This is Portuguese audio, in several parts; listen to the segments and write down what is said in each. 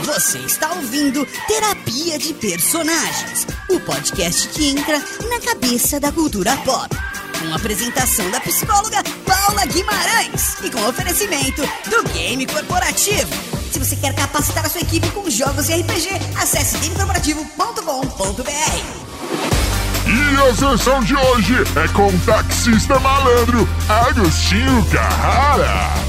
Você está ouvindo Terapia de Personagens, o podcast que entra na cabeça da cultura pop. Com a apresentação da psicóloga Paula Guimarães e com oferecimento do Game Corporativo. Se você quer capacitar a sua equipe com jogos e RPG, acesse gamecorporativo.com.br. E a sessão de hoje é com o taxista malandro Agostinho Carrara.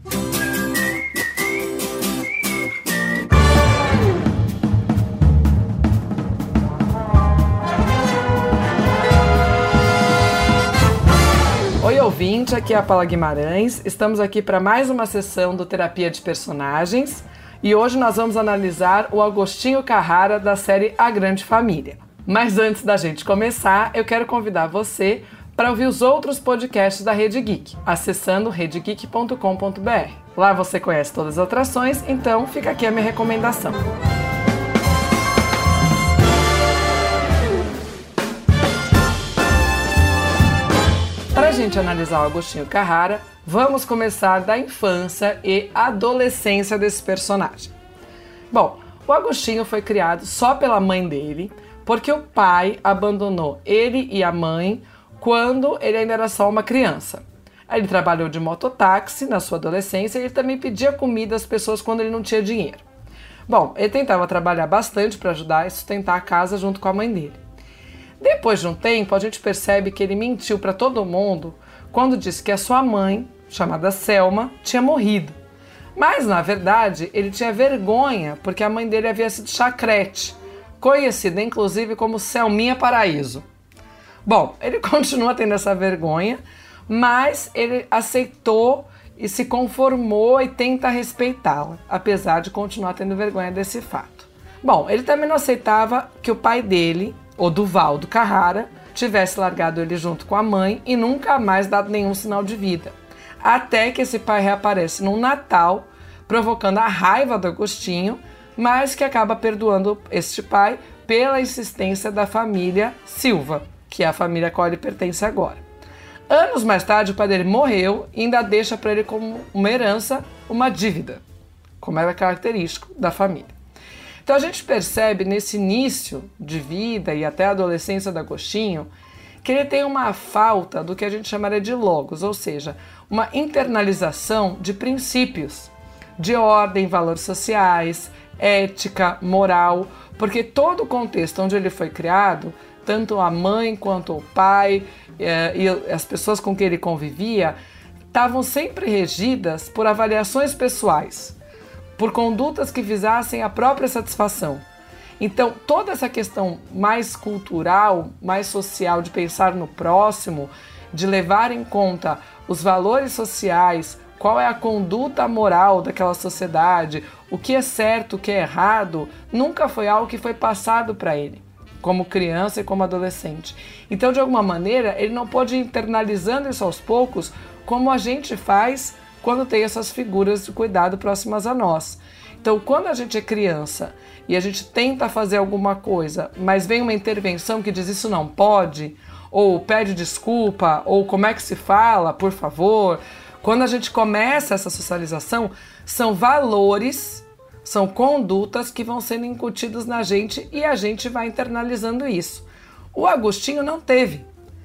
Oi, ouvinte, aqui é a Paula Guimarães. Estamos aqui para mais uma sessão do Terapia de Personagens e hoje nós vamos analisar o Agostinho Carrara da série A Grande Família. Mas antes da gente começar, eu quero convidar você para ouvir os outros podcasts da Rede Geek, acessando redegeek.com.br. Lá você conhece todas as atrações, então fica aqui a minha recomendação. Para a gente analisar o Agostinho Carrara, vamos começar da infância e adolescência desse personagem. Bom, o Agostinho foi criado só pela mãe dele, porque o pai abandonou ele e a mãe quando ele ainda era só uma criança. Ele trabalhou de mototáxi na sua adolescência e ele também pedia comida às pessoas quando ele não tinha dinheiro. Bom, ele tentava trabalhar bastante para ajudar e sustentar a casa junto com a mãe dele. Depois de um tempo, a gente percebe que ele mentiu para todo mundo quando disse que a sua mãe, chamada Selma, tinha morrido. Mas, na verdade, ele tinha vergonha porque a mãe dele havia sido Chacrete, conhecida inclusive como Selminha Paraíso. Bom, ele continua tendo essa vergonha, mas ele aceitou e se conformou e tenta respeitá-la, apesar de continuar tendo vergonha desse fato. Bom, ele também não aceitava que o pai dele, o Duvaldo Carrara, tivesse largado ele junto com a mãe e nunca mais dado nenhum sinal de vida. Até que esse pai reaparece no Natal, provocando a raiva do Agostinho, mas que acaba perdoando este pai pela insistência da família Silva, que é a família a qual ele pertence agora. Anos mais tarde, o pai dele morreu e ainda deixa para ele como uma herança uma dívida, como era característico da família. Então a gente percebe nesse início de vida e até a adolescência do Agostinho que ele tem uma falta do que a gente chamaria de logos, ou seja, uma internalização de princípios, de ordem, valores sociais, ética, moral, porque todo o contexto onde ele foi criado, tanto a mãe quanto o pai e as pessoas com quem ele convivia, estavam sempre regidas por avaliações pessoais, por condutas que visassem a própria satisfação. Então, toda essa questão mais cultural, mais social, de pensar no próximo, de levar em conta os valores sociais, qual é a conduta moral daquela sociedade, o que é certo, o que é errado, nunca foi algo que foi passado para ele, como criança e como adolescente. Então, de alguma maneira, ele não pôde ir internalizando isso aos poucos, como a gente faz quando tem essas figuras de cuidado próximas a nós. Então, quando a gente é criança e a gente tenta fazer alguma coisa, mas vem uma intervenção que diz isso não pode, ou pede desculpa, ou como é que se fala, por favor, quando a gente começa essa socialização, são valores, são condutas que vão sendo incutidos na gente e a gente vai internalizando isso. O Agostinho não teve.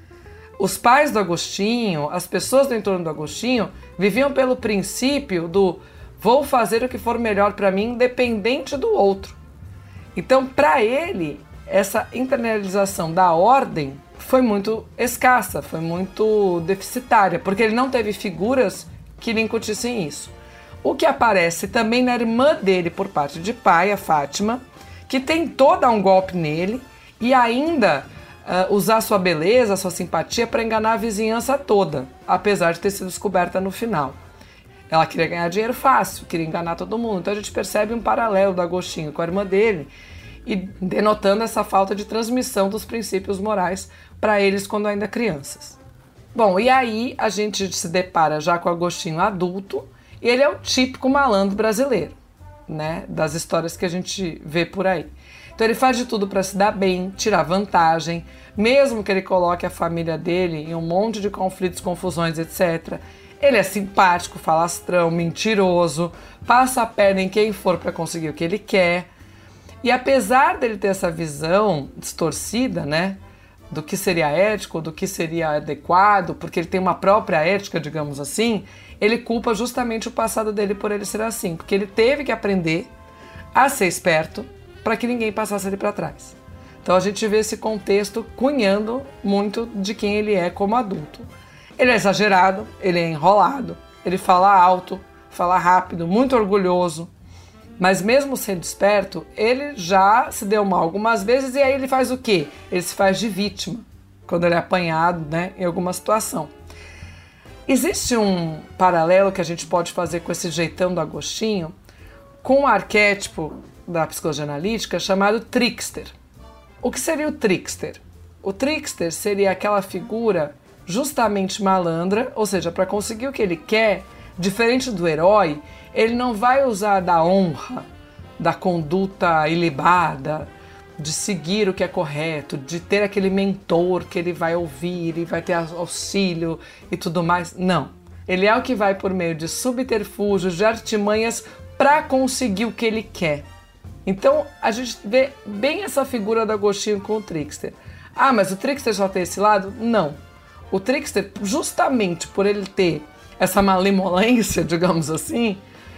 Os pais do Agostinho, as pessoas do entorno do Agostinho, viviam pelo princípio do vou fazer o que for melhor para mim, independente do outro. Então, para ele, essa internalização da ordem foi muito escassa, foi muito deficitária, porque ele não teve figuras que lhe incutissem isso. O que aparece também na irmã dele por parte de pai, a Fátima, que tentou dar um golpe nele e ainda usar sua beleza, sua simpatia para enganar a vizinhança toda, apesar de ter sido descoberta no final. Ela queria ganhar dinheiro fácil, queria enganar todo mundo. Então a gente percebe um paralelo do Agostinho com a irmã dele e denotando essa falta de transmissão dos princípios morais para eles quando ainda crianças. Bom, e aí a gente se depara já com o Agostinho adulto e ele é o típico malandro brasileiro, né, das histórias que a gente vê por aí. Então ele faz de tudo para se dar bem, tirar vantagem, mesmo que ele coloque a família dele em um monte de conflitos, confusões, etc. Ele é simpático, falastrão, mentiroso, passa a perna em quem for para conseguir o que ele quer. E apesar dele ter essa visão distorcida, né, do que seria ético, do que seria adequado, porque ele tem uma própria ética, digamos assim, ele culpa justamente o passado dele por ele ser assim, porque ele teve que aprender a ser esperto para que ninguém passasse ele para trás. Então a gente vê esse contexto cunhando muito de quem ele é como adulto. Ele é exagerado, ele é enrolado, ele fala alto, fala rápido, muito orgulhoso, mas mesmo sendo esperto, ele já se deu mal algumas vezes e aí ele faz o quê? Ele se faz de vítima quando ele é apanhado, né, em alguma situação. Existe um paralelo que a gente pode fazer com esse jeitão do Agostinho com um arquétipo da psicologia analítica chamado trickster. O que seria o trickster? O trickster seria aquela figura justamente malandra, ou seja, para conseguir o que ele quer, diferente do herói, ele não vai usar da honra, da conduta ilibada, de seguir o que é correto, de ter aquele mentor que ele vai ouvir e vai ter auxílio e tudo mais. Não. Ele é o que vai por meio de subterfúgios, de artimanhas para conseguir o que ele quer. Então, a gente vê bem essa figura do Agostinho com o trickster. Ah, mas o trickster só tem esse lado? Não. O trickster, justamente por ele ter essa malemolência, digamos assim,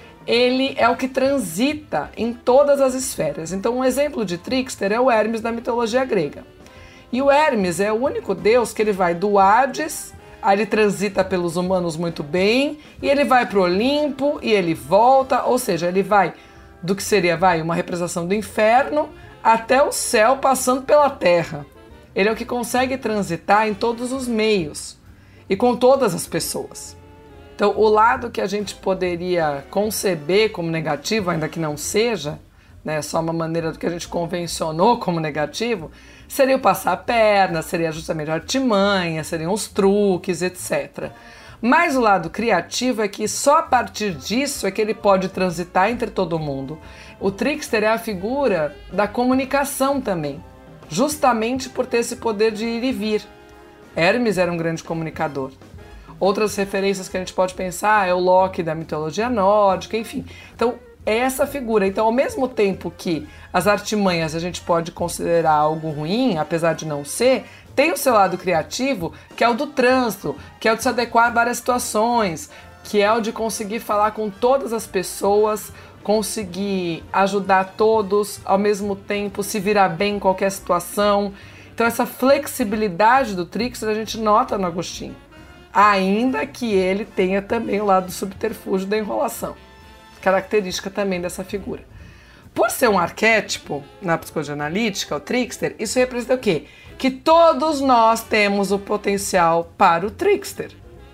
ele é o que transita em todas as esferas. Então, um exemplo de trickster é o Hermes da mitologia grega. E o Hermes é o único deus que ele vai do Hades, aí ele transita pelos humanos muito bem, e ele vai para o Olimpo, e ele volta, ou seja, ele vai do que seria, uma representação do inferno até o céu, passando pela terra. Ele é o que consegue transitar em todos os meios e com todas as pessoas. Então, o lado que a gente poderia conceber como negativo, ainda que não seja, né, só uma maneira do que a gente convencionou como negativo, seria o passar a perna, seria justamente a artimanha, seriam os truques, etc. Mas o lado criativo é que só a partir disso é que ele pode transitar entre todo mundo. O trickster é a figura da comunicação também, justamente por ter esse poder de ir e vir. Hermes era um grande comunicador. Outras referências que a gente pode pensar é o Loki da mitologia nórdica, enfim. Então, é essa figura. Então, ao mesmo tempo que as artimanhas a gente pode considerar algo ruim, apesar de não ser, tem o seu lado criativo, que é o do trânsito, que é o de se adequar a várias situações, que é o de conseguir falar com todas as pessoas, conseguir ajudar todos, ao mesmo tempo se virar bem em qualquer situação. Então essa flexibilidade do trickster a gente nota no Agostinho, ainda que ele tenha também o lado do subterfúgio da enrolação, característica também dessa figura. Por ser um arquétipo na psicologia analítica, o trickster, isso representa o quê? Que todos nós temos o potencial para o trickster.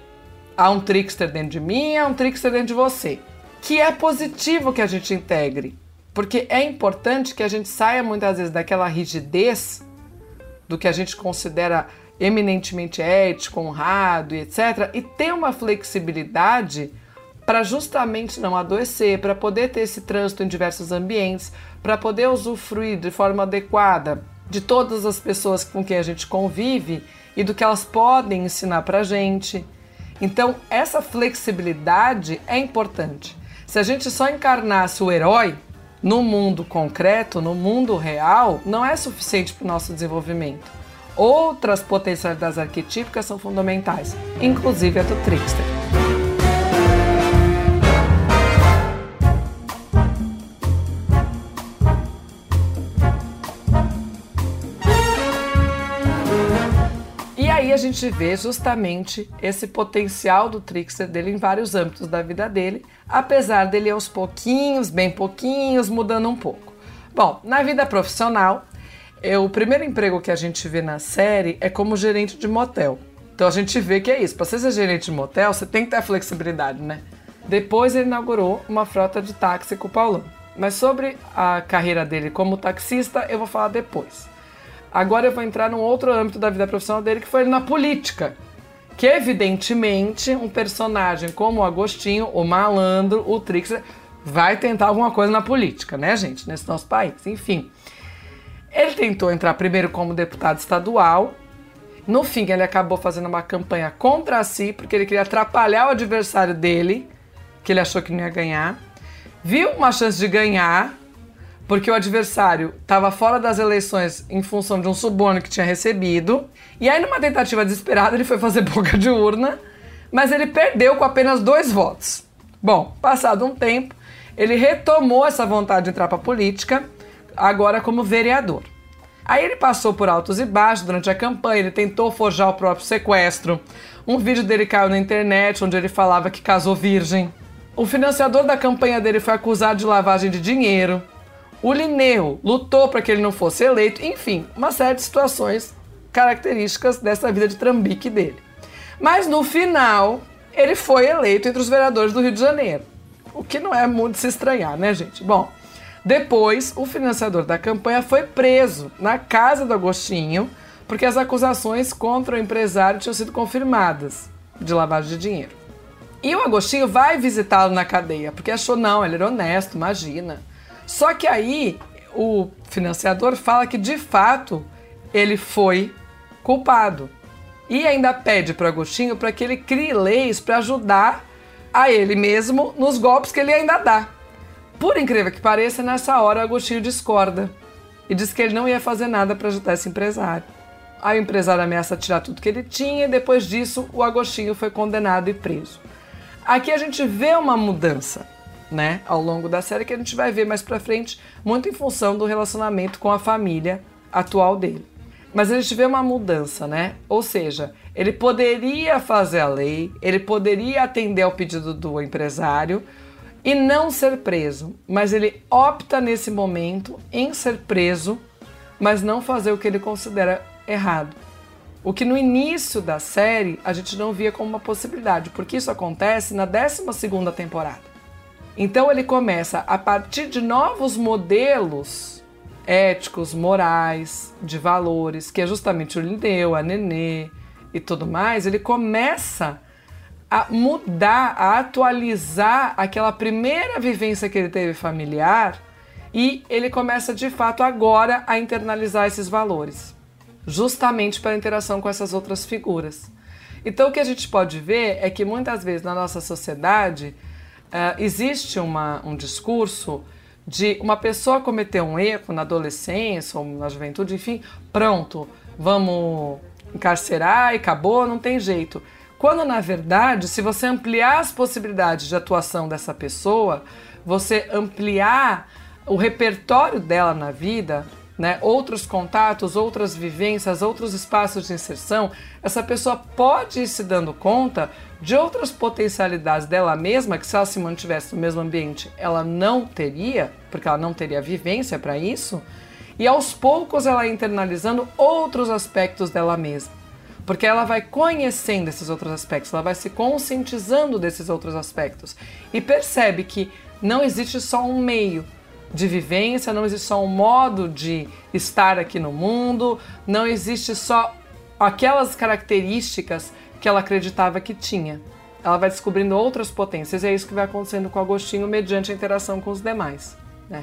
Há um trickster dentro de mim, há um trickster dentro de você. Que é positivo que a gente integre, porque é importante que a gente saia muitas vezes daquela rigidez do que a gente considera eminentemente ético, honrado e etc. e ter uma flexibilidade para justamente não adoecer, para poder ter esse trânsito em diversos ambientes, para poder usufruir de forma adequada de todas as pessoas com quem a gente convive e do que elas podem ensinar para a gente. Então, essa flexibilidade é importante. Se a gente só encarnasse o herói no mundo concreto, no mundo real, não é suficiente para o nosso desenvolvimento. Outras potencialidades arquetípicas são fundamentais, inclusive a do trickster. E aí a gente vê justamente esse potencial do trickster dele em vários âmbitos da vida dele, apesar dele aos pouquinhos, bem pouquinhos, mudando um pouco. Bom, na vida profissional, o primeiro emprego que a gente vê na série é como gerente de motel. Então a gente vê que é isso, para você ser gerente de motel, você tem que ter a flexibilidade, né? Depois ele inaugurou uma frota de táxi com o Paulão. Mas sobre a carreira dele como taxista, eu vou falar depois. Agora eu vou entrar num outro âmbito da vida profissional dele, que foi ele na política. Que evidentemente um personagem como o Agostinho, o malandro, o trickster, vai tentar alguma coisa na política, né, gente? Nesse nosso país, enfim. Ele tentou entrar primeiro como deputado estadual No fim, ele acabou fazendo uma campanha contra si, porque ele queria atrapalhar o adversário dele, que ele achou que não ia ganhar. Viu uma chance de ganhar, porque o adversário estava fora das eleições em função de um suborno que tinha recebido. E aí, numa tentativa desesperada, ele foi fazer boca de urna, mas ele perdeu com apenas 2 votos. Bom, passado um tempo, ele retomou essa vontade de entrar para a política, agora como vereador. Aí ele passou por altos e baixos durante a campanha, ele tentou forjar o próprio sequestro. Um vídeo dele caiu na internet, onde ele falava que casou virgem. O financiador da campanha dele foi acusado de lavagem de dinheiro. O Linneu lutou para que ele não fosse eleito. Enfim, uma série de situações características dessa vida de trambique dele. Mas no final, ele foi eleito entre os vereadores do Rio de Janeiro. O que não é muito de se estranhar, né, gente? Bom, depois, o financiador da campanha foi preso na casa do Agostinho, porque as acusações contra o empresário tinham sido confirmadas de lavagem de dinheiro. E o Agostinho vai visitá-lo na cadeia, porque achou, não, ele era honesto, imagina. Só que aí, o financiador fala que, de fato, ele foi culpado. E ainda pede para o Agostinho para que ele crie leis para ajudar a ele mesmo nos golpes que ele ainda dá. Por incrível que pareça, nessa hora o Agostinho discorda e diz que ele não ia fazer nada para ajudar esse empresário. Aí o empresário ameaça tirar tudo que ele tinha e depois disso o Agostinho foi condenado e preso. Aqui a gente vê uma mudança, né, ao longo da série, que a gente vai ver mais pra frente, muito em função do relacionamento com a família atual dele. Mas a gente vê uma mudança, né? Ou seja, ele poderia fazer a lei, ele poderia atender ao pedido do empresário e não ser preso, mas ele opta nesse momento em ser preso, mas não fazer o que ele considera errado. O que no início da série a gente não via como uma possibilidade, porque isso acontece na 12ª temporada. Então ele começa, a partir de novos modelos éticos, morais, de valores, que é justamente o Linneu, a Nenê e tudo mais, ele começa a mudar, a atualizar aquela primeira vivência que ele teve familiar e ele começa de fato agora a internalizar esses valores, justamente pela interação com essas outras figuras. Então o que a gente pode ver é que muitas vezes na nossa sociedade existe um discurso de uma pessoa cometer um erro na adolescência ou na juventude, enfim, pronto, vamos encarcerar e acabou, não tem jeito. Quando, na verdade, se você ampliar as possibilidades de atuação dessa pessoa, você ampliar o repertório dela na vida, né, outros contatos, outras vivências, outros espaços de inserção, essa pessoa pode ir se dando conta de outras potencialidades dela mesma, que se ela se mantivesse no mesmo ambiente, ela não teria, porque ela não teria vivência para isso, e aos poucos ela ia internalizando outros aspectos dela mesma. Porque ela vai conhecendo esses outros aspectos, ela vai se conscientizando desses outros aspectos e percebe que não existe só um meio de vivência, não existe só um modo de estar aqui no mundo, não existe só aquelas características que ela acreditava que tinha. Ela vai descobrindo outras potências e é isso que vai acontecendo com o Agostinho mediante a interação com os demais, né?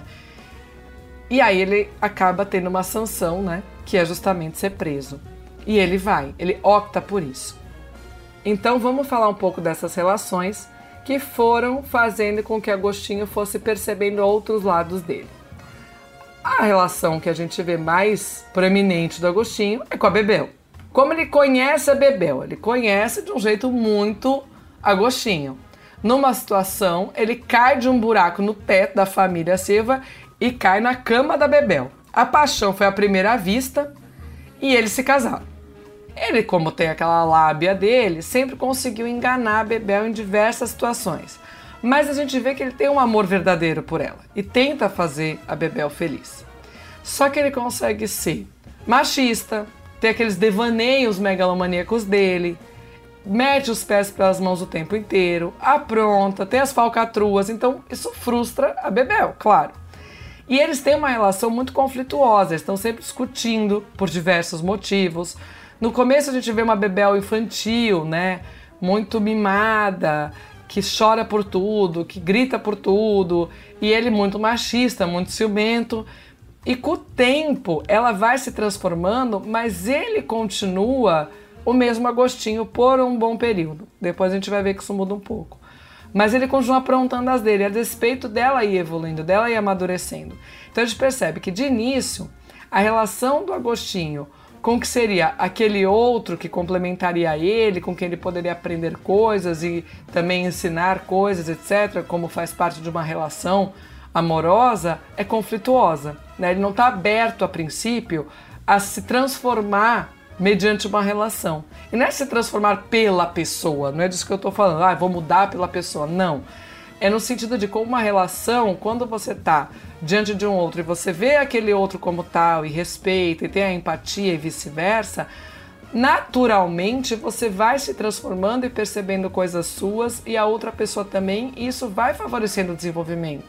E aí ele acaba tendo uma sanção, né, que é justamente ser preso. E ele opta por isso. Então vamos falar um pouco dessas relações que foram fazendo com que Agostinho fosse percebendo outros lados dele. A relação que a gente vê mais proeminente do Agostinho é com a Bebel. Como ele conhece a Bebel? Ele conhece de um jeito muito Agostinho. Numa situação, ele cai de um buraco no teto da família Silva e cai na cama da Bebel. A paixão foi à primeira vista e eles se casaram. Ele, como tem aquela lábia dele, sempre conseguiu enganar a Bebel em diversas situações. Mas a gente vê que ele tem um amor verdadeiro por ela e tenta fazer a Bebel feliz. Só que ele consegue ser machista, ter aqueles devaneios megalomaníacos dele, mete os pés pelas mãos o tempo inteiro, apronta, tem as falcatruas, então isso frustra a Bebel, claro. E eles têm uma relação muito conflituosa, eles estão sempre discutindo por diversos motivos. No começo a gente vê uma Bebel infantil, né, muito mimada, que chora por tudo, que grita por tudo, e ele muito machista, muito ciumento. E com o tempo, ela vai se transformando, mas ele continua o mesmo Agostinho por um bom período. Depois a gente vai ver que isso muda um pouco. Mas ele continua aprontando as dele, a despeito dela ir evoluindo, dela ir amadurecendo. Então a gente percebe que, de início, a relação do Agostinho com o que seria aquele outro que complementaria ele, com quem ele poderia aprender coisas e também ensinar coisas, etc., como faz parte de uma relação amorosa, é conflituosa, né? Ele não está aberto, a princípio, a se transformar mediante uma relação. E não é se transformar pela pessoa, não é disso que eu estou falando, vou mudar pela pessoa, não. É no sentido de como uma relação, quando você está diante de um outro e você vê aquele outro como tal e respeita e tem a empatia e vice-versa, naturalmente você vai se transformando e percebendo coisas suas e a outra pessoa também, e isso vai favorecendo o desenvolvimento.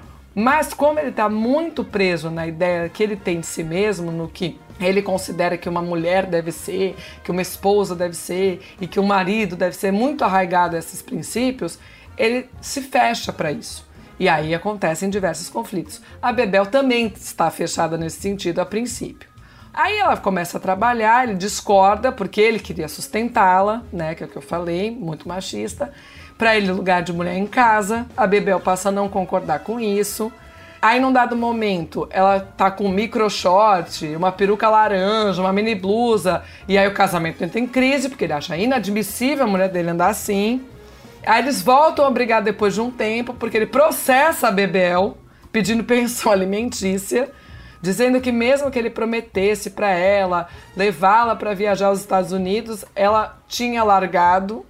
Mas como ele está muito preso na ideia que ele tem de si mesmo, no que ele considera que uma mulher deve ser, que uma esposa deve ser e que um marido deve ser, muito arraigado a esses princípios, ele se fecha para isso. E aí acontecem diversos conflitos. A Bebel também está fechada nesse sentido a princípio. Aí ela começa a trabalhar, ele discorda, porque ele queria sustentá-la, né, que é o que eu falei, muito machista. Para ele, lugar de mulher em casa, a Bebel passa a não concordar com isso. Aí, num dado momento, ela tá com um micro short, uma peruca laranja, uma mini blusa, e aí o casamento entra em crise, porque ele acha inadmissível a mulher dele andar assim. Aí eles voltam a brigar depois de um tempo, porque ele processa a Bebel, pedindo pensão alimentícia, dizendo que mesmo que ele prometesse para ela levá-la para viajar aos Estados Unidos, ela tinha largado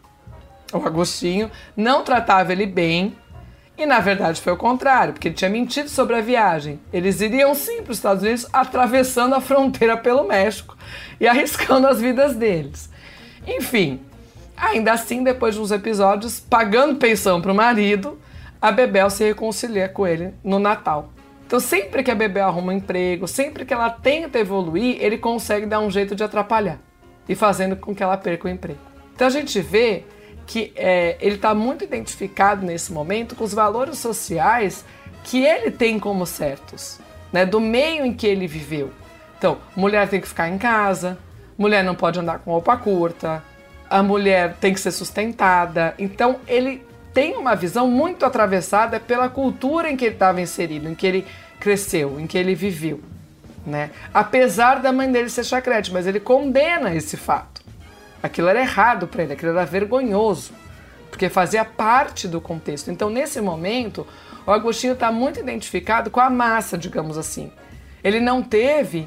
o Agostinho, não tratava ele bem, e na verdade foi o contrário, porque ele tinha mentido sobre a viagem. Eles iriam sim para os Estados Unidos, atravessando a fronteira pelo México e arriscando as vidas deles. Enfim, ainda assim, depois de uns episódios, pagando pensão para o marido, a Bebel se reconcilia com ele no Natal. Então sempre que a Bebel arruma um emprego, sempre que ela tenta evoluir, ele consegue dar um jeito de atrapalhar e fazendo com que ela perca o emprego. Então a gente vê que ele está muito identificado nesse momento com os valores sociais que ele tem como certos, né, do meio em que ele viveu. Então, mulher tem que ficar em casa, mulher não pode andar com roupa curta, a mulher tem que ser sustentada. Então, ele tem uma visão muito atravessada pela cultura em que ele estava inserido, em que ele cresceu, em que ele viveu, né? Apesar da mãe dele ser chacrete, mas ele condena esse fato. Aquilo era errado para ele, aquilo era vergonhoso, porque fazia parte do contexto. Então, nesse momento, o Agostinho está muito identificado com a massa, digamos assim. Ele não teve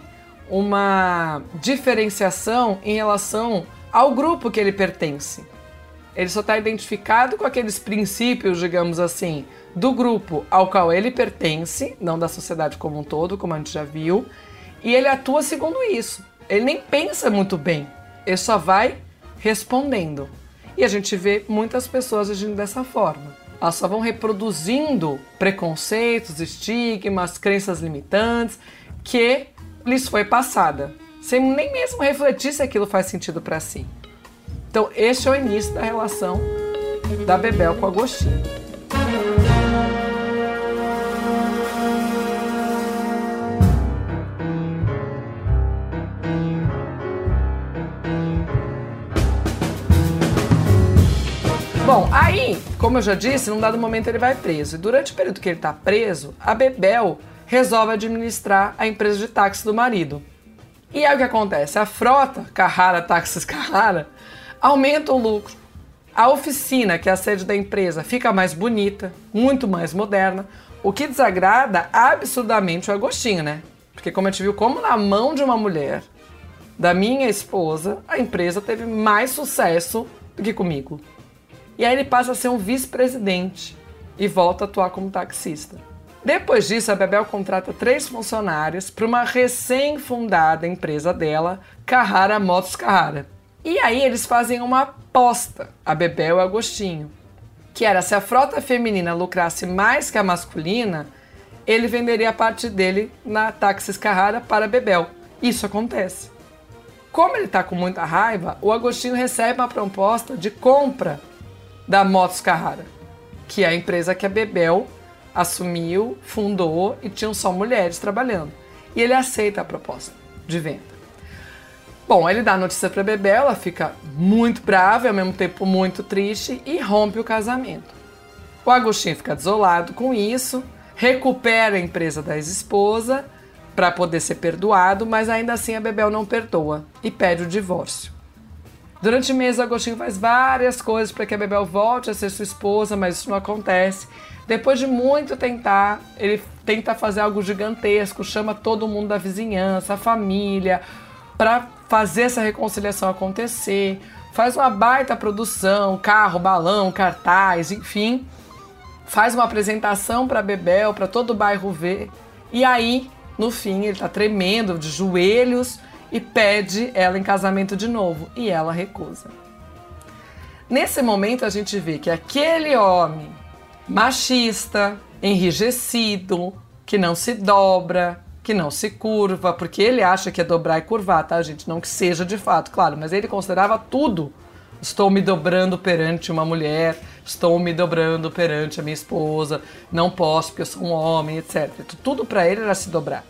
uma diferenciação em relação ao grupo que ele pertence. Ele só está identificado com aqueles princípios, digamos assim, do grupo ao qual ele pertence, não da sociedade como um todo, como a gente já viu, e ele atua segundo isso. Ele nem pensa muito bem. Ele só vai respondendo. E a gente vê muitas pessoas agindo dessa forma. Elas só vão reproduzindo preconceitos, estigmas, crenças limitantes que lhes foi passada, sem nem mesmo refletir se aquilo faz sentido para si. Então, este é o início da relação da Bebel com o Agostinho. Bom, aí, como eu já disse, num dado momento ele vai preso. E durante o período que ele está preso, a Bebel resolve administrar a empresa de táxi do marido. E aí o que acontece? A frota Carrara Táxis Carrara aumenta o lucro. A oficina, que é a sede da empresa, fica mais bonita, muito mais moderna, o que desagrada absurdamente o Agostinho, né? Porque como a gente viu, como na mão de uma mulher, da minha esposa, a empresa teve mais sucesso do que comigo. E aí ele passa a ser um vice-presidente e volta a atuar como taxista. Depois disso, a Bebel contrata 3 funcionários para uma recém-fundada empresa dela, Carrara Motos Carrara. E aí eles fazem uma aposta, a Bebel e o Agostinho, que era se a frota feminina lucrasse mais que a masculina, ele venderia a parte dele na Táxis Carrara para a Bebel. Isso acontece. Como ele está com muita raiva, o Agostinho recebe uma proposta de compra da Motos Carrara, que é a empresa que a Bebel assumiu, fundou e tinham só mulheres trabalhando. e ele aceita a proposta de venda. Bom, ele dá a notícia para Bebel, ela fica muito brava e ao mesmo tempo muito triste e rompe o casamento. O Agostinho fica desolado com isso, recupera a empresa da ex-esposa para poder ser perdoado, mas ainda assim a Bebel não perdoa e pede o divórcio. Durante meses, o Agostinho faz várias coisas para que a Bebel volte a ser sua esposa, mas isso não acontece. Depois de muito tentar, ele tenta fazer algo gigantesco, chama todo mundo da vizinhança, a família, para fazer essa reconciliação acontecer. Faz uma baita produção, carro, balão, cartaz, enfim. Faz uma apresentação para a Bebel, para todo o bairro ver. E aí, no fim, ele tá tremendo, de joelhos, e pede ela em casamento de novo. E ela recusa. Nesse momento, a gente vê que aquele homem machista, enrijecido, que não se dobra, que não se curva, porque ele acha que é dobrar e curvar, tá, gente? Não que seja de fato, claro, mas ele considerava tudo. Estou me dobrando perante uma mulher, estou me dobrando perante a minha esposa, não posso porque eu sou um homem, etc. Tudo para ele era se dobrar.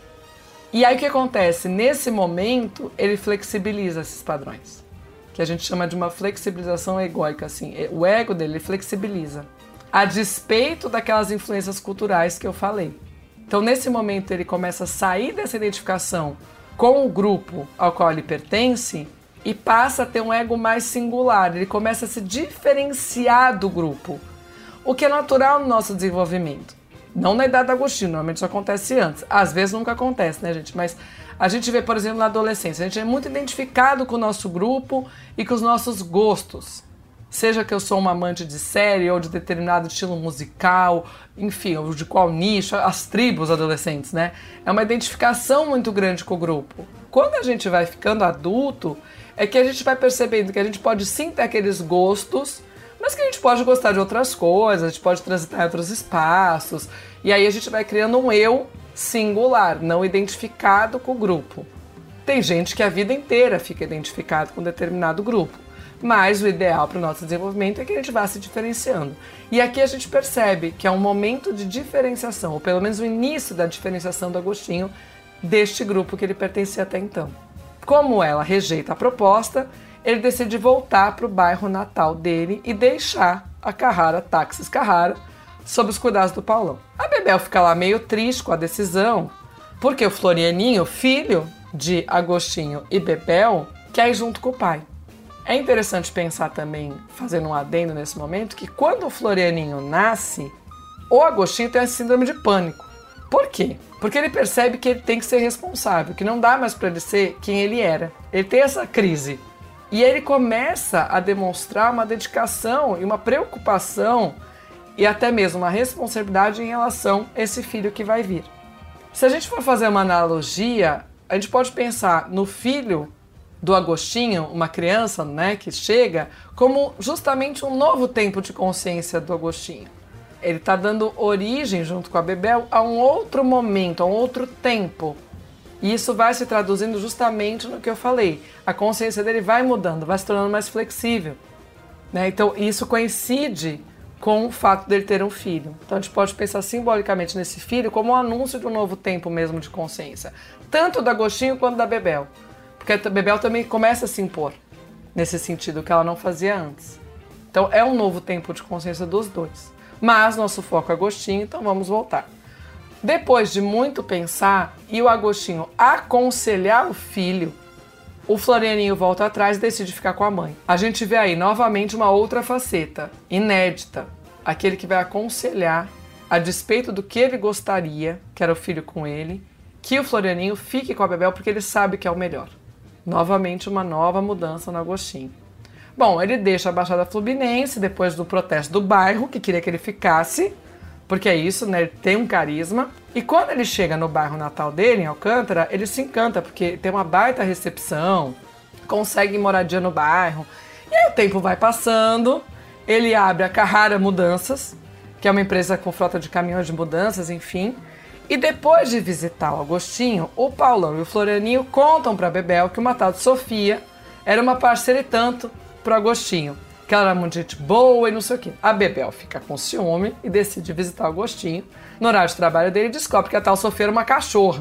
E aí o que acontece? Nesse momento, ele flexibiliza esses padrões, que a gente chama de uma flexibilização egóica, assim. O ego dele flexibiliza, a despeito daquelas influências culturais que eu falei. Então, nesse momento, ele começa a sair dessa identificação com o grupo ao qual ele pertence e passa a ter um ego mais singular. Ele começa a se diferenciar do grupo, o que é natural no nosso desenvolvimento. Não na idade do Agostinho, normalmente isso acontece antes. Às vezes nunca acontece, né, gente? Mas a gente vê, por exemplo, na adolescência, a gente é muito identificado com o nosso grupo e com os nossos gostos. Seja que eu sou uma amante de série ou de determinado estilo musical, enfim, ou de qual nicho, as tribos adolescentes, né? É uma identificação muito grande com o grupo. Quando a gente vai ficando adulto, é que a gente vai percebendo que a gente pode sim ter aqueles gostos, mas que a gente pode gostar de outras coisas, a gente pode transitar em outros espaços, e aí a gente vai criando um eu singular, não identificado com o grupo. Tem gente que a vida inteira fica identificado com determinado grupo. Mas o ideal para o nosso desenvolvimento é que a gente vá se diferenciando. E aqui a gente percebe que é um momento de diferenciação, ou pelo menos o início da diferenciação do Agostinho deste grupo que ele pertencia até então. Como ela rejeita a proposta, ele decide voltar para o bairro natal dele e deixar a Carrara, Táxis Carrara, sob os cuidados do Paulão. A Bebel fica lá meio triste com a decisão, porque o Florianinho, filho de Agostinho e Bebel, quer ir junto com o pai. É interessante pensar também, fazendo um adendo nesse momento, que quando o Florianinho nasce, o Agostinho tem a síndrome de pânico. Por quê? Porque ele percebe que ele tem que ser responsável, que não dá mais para ele ser quem ele era. Ele tem essa crise. E ele começa a demonstrar uma dedicação e uma preocupação e até mesmo uma responsabilidade em relação a esse filho que vai vir. Se a gente for fazer uma analogia, a gente pode pensar no filho do Agostinho, uma criança, né, que chega, como justamente um novo tempo de consciência do Agostinho. Ele está dando origem, junto com a Bebel, a um outro momento, a um outro tempo. E isso vai se traduzindo justamente no que eu falei. A consciência dele vai mudando, vai se tornando mais flexível, né? Então, isso coincide com o fato dele ter um filho. Então, a gente pode pensar simbolicamente nesse filho como um anúncio de um novo tempo mesmo de consciência. Tanto do Agostinho quanto da Bebel. Porque a Bebel também começa a se impor nesse sentido que ela não fazia antes. Então é um novo tempo de consciência dos dois. Mas nosso foco é Agostinho, então vamos voltar. Depois de muito pensar e o Agostinho aconselhar o filho, o Florianinho volta atrás e decide ficar com a mãe. A gente vê aí novamente uma outra faceta, inédita. Aquele que vai aconselhar, a despeito do que ele gostaria, que era o filho com ele, que o Florianinho fique com a Bebel porque ele sabe que é o melhor. Novamente uma nova mudança no Agostinho. Bom, ele deixa a Baixada Fluminense depois do protesto do bairro, que queria que ele ficasse, porque é isso, né? Ele tem um carisma. E quando ele chega no bairro natal dele, em Alcântara, ele se encanta, porque tem uma baita recepção, consegue moradia no bairro. E aí o tempo vai passando, ele abre a Carrara Mudanças, que é uma empresa com frota de caminhões de mudanças, enfim. E depois de visitar o Agostinho, o Paulão e o Florianinho contam para a Bebel que uma tal de Sofia era uma parceira e tanto pro Agostinho, que ela era muito gente boa e não sei o quê. A Bebel fica com ciúme e decide visitar o Agostinho. No horário de trabalho dele, descobre que a tal Sofia era uma cachorra.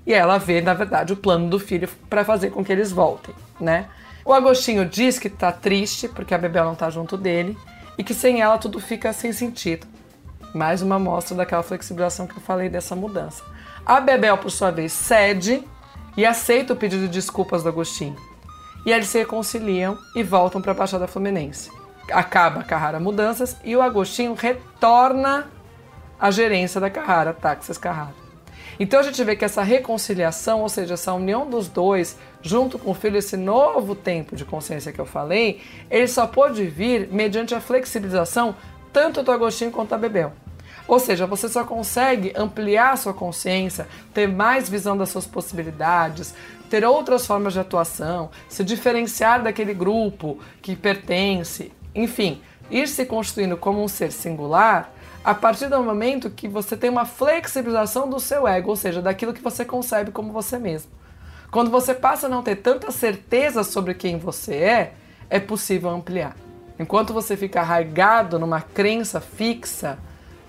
E ela vê, na verdade, o plano do filho para fazer com que eles voltem, né? O Agostinho diz que tá triste porque a Bebel não tá junto dele e que sem ela tudo fica sem sentido. Mais uma amostra daquela flexibilização que eu falei dessa mudança. A Bebel, por sua vez, cede e aceita o pedido de desculpas do Agostinho. E eles se reconciliam e voltam para a Baixada Fluminense. Acaba a Carrara Mudanças e o Agostinho retorna à gerência da Carrara, Táxis Carrara. Então a gente vê que essa reconciliação, ou seja, essa união dos dois, junto com o filho, esse novo tempo de consciência que eu falei, ele só pôde vir mediante a flexibilização tanto do Agostinho quanto da Bebel. Ou seja, você só consegue ampliar a sua consciência, ter mais visão das suas possibilidades, ter outras formas de atuação, se diferenciar daquele grupo que pertence, enfim, ir se constituindo como um ser singular a partir do momento que você tem uma flexibilização do seu ego, ou seja, daquilo que você concebe como você mesmo. Quando você passa a não ter tanta certeza sobre quem você é possível ampliar. Enquanto você fica arraigado numa crença fixa,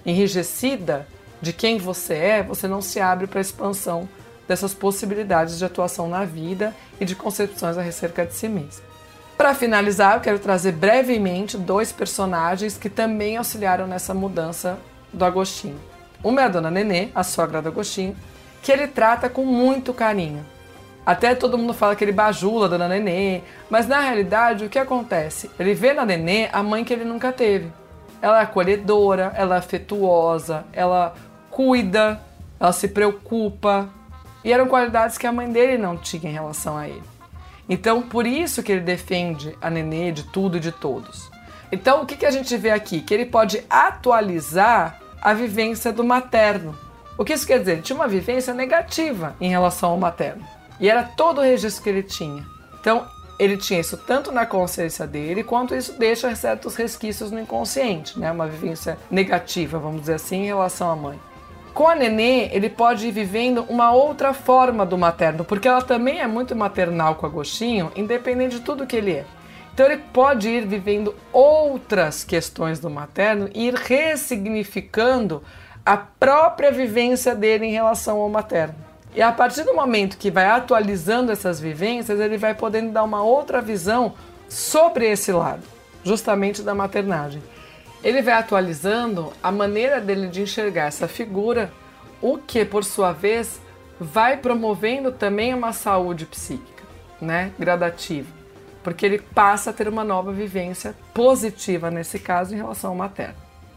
enrijecida de quem você não se abre para a expansão dessas possibilidades de atuação na vida e de concepções acerca de si mesmo. Para finalizar, eu quero trazer brevemente 2 personagens que também auxiliaram nessa mudança do Agostinho. Uma é a Dona Nenê, a sogra do Agostinho, que ele trata com muito carinho. Até todo mundo fala que ele bajula a Dona Nenê, mas na realidade o que acontece? Ele vê na Nenê a mãe que ele nunca teve. Ela é acolhedora, ela é afetuosa, ela cuida, ela se preocupa. E eram qualidades que a mãe dele não tinha em relação a ele. Então, por isso que ele defende a Nenê de tudo e de todos. Então, o que a gente vê aqui? Que ele pode atualizar a vivência do materno. O que isso quer dizer? Ele tinha uma vivência negativa em relação ao materno. E era todo o registro que ele tinha. Então, ele tinha isso tanto na consciência dele, quanto isso deixa certos resquícios no inconsciente, né? Uma vivência negativa, vamos dizer assim, em relação à mãe. Com a Nenê, ele pode ir vivendo uma outra forma do materno, porque ela também é muito maternal com o Agostinho, independente de tudo que ele é. Então ele pode ir vivendo outras questões do materno e ir ressignificando a própria vivência dele em relação ao materno. E a partir do momento que vai atualizando essas vivências, ele vai podendo dar uma outra visão sobre esse lado, justamente da maternagem. Ele vai atualizando a maneira dele de enxergar essa figura, o que, por sua vez, vai promovendo também uma saúde psíquica, né, gradativa, porque ele passa a ter uma nova vivência positiva, nesse caso, em relação ao materno.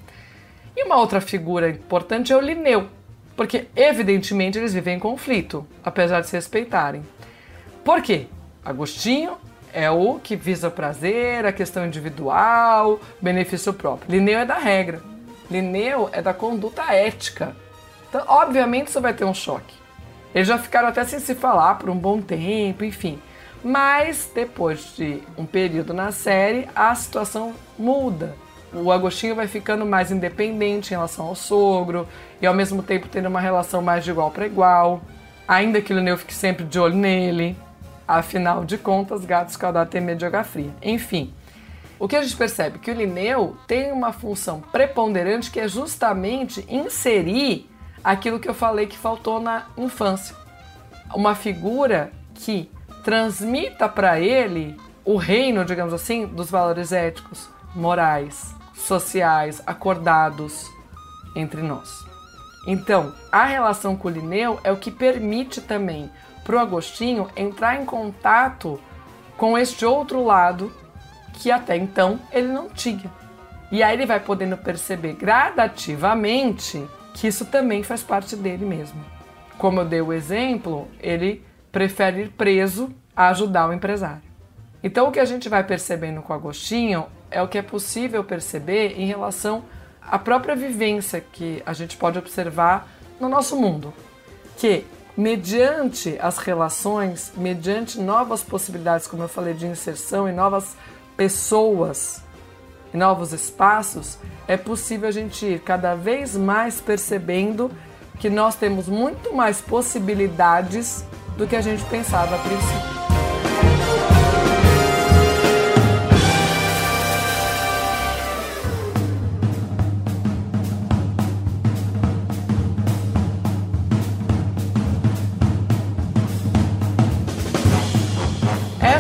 E uma outra figura importante é o Linneu, porque, evidentemente, eles vivem em conflito, apesar de se respeitarem. Por quê? Agostinho é o que visa o prazer, a questão individual, benefício próprio. Linneu é da regra. Linneu é da conduta ética. Então, obviamente, isso vai ter um choque. Eles já ficaram até sem se falar por um bom tempo, enfim. Mas, depois de um período na série, a situação muda. O Agostinho vai ficando mais independente em relação ao sogro e, ao mesmo tempo, tendo uma relação mais de igual para igual. Ainda que o Linneu fique sempre de olho nele. Afinal de contas, gato escaldado tem medo de água fria. Enfim, o que a gente percebe? Que o Linneu tem uma função preponderante que é justamente inserir aquilo que eu falei que faltou na infância. Uma figura que transmita para ele o reino, digamos assim, dos valores éticos, morais, sociais, acordados entre nós. Então, a relação com o Linneu é o que permite também para o Agostinho entrar em contato com este outro lado que até então ele não tinha. E aí ele vai podendo perceber gradativamente que isso também faz parte dele mesmo. Como eu dei o exemplo, ele prefere ir preso a ajudar o empresário. Então o que a gente vai percebendo com o Agostinho é o que é possível perceber em relação à própria vivência que a gente pode observar no nosso mundo. Que mediante as relações, mediante novas possibilidades, como eu falei, de inserção e novas pessoas, e novos espaços, é possível a gente ir cada vez mais percebendo que nós temos muito mais possibilidades do que a gente pensava a princípio.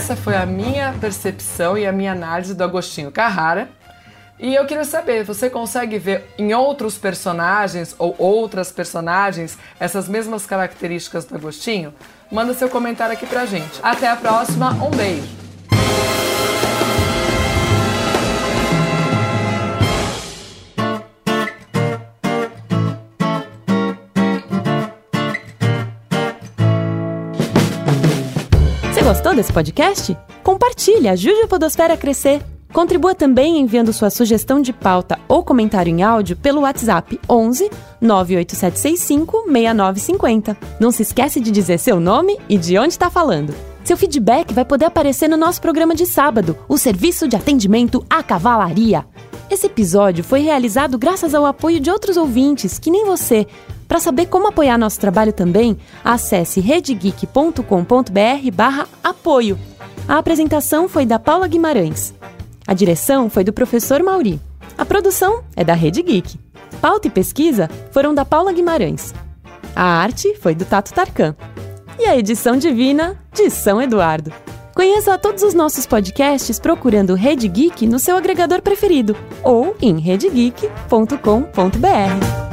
essa foi a minha percepção e a minha análise do Agostinho Carrara. E eu queria saber, você consegue ver em outros personagens ou outras personagens essas mesmas características do Agostinho? Manda seu comentário aqui pra gente. Até a próxima, um beijo! Você gostou desse podcast? Compartilhe, ajude a Podosfera a crescer. Contribua também enviando sua sugestão de pauta ou comentário em áudio pelo WhatsApp 11 98765 6950. Não se esquece de dizer seu nome e de onde está falando. Seu feedback vai poder aparecer no nosso programa de sábado, o Serviço de Atendimento à Cavalaria. Esse episódio foi realizado graças ao apoio de outros ouvintes, que nem você. Para saber como apoiar nosso trabalho também, acesse redegeek.com.br/apoio. A apresentação foi da Paula Guimarães. A direção foi do professor Mauri. A produção é da Rede Geek. Pauta e pesquisa foram da Paula Guimarães. A arte foi do Tato Tarkan. E a edição divina de São Eduardo. Conheça todos os nossos podcasts procurando Rede Geek no seu agregador preferido ou em redegeek.com.br.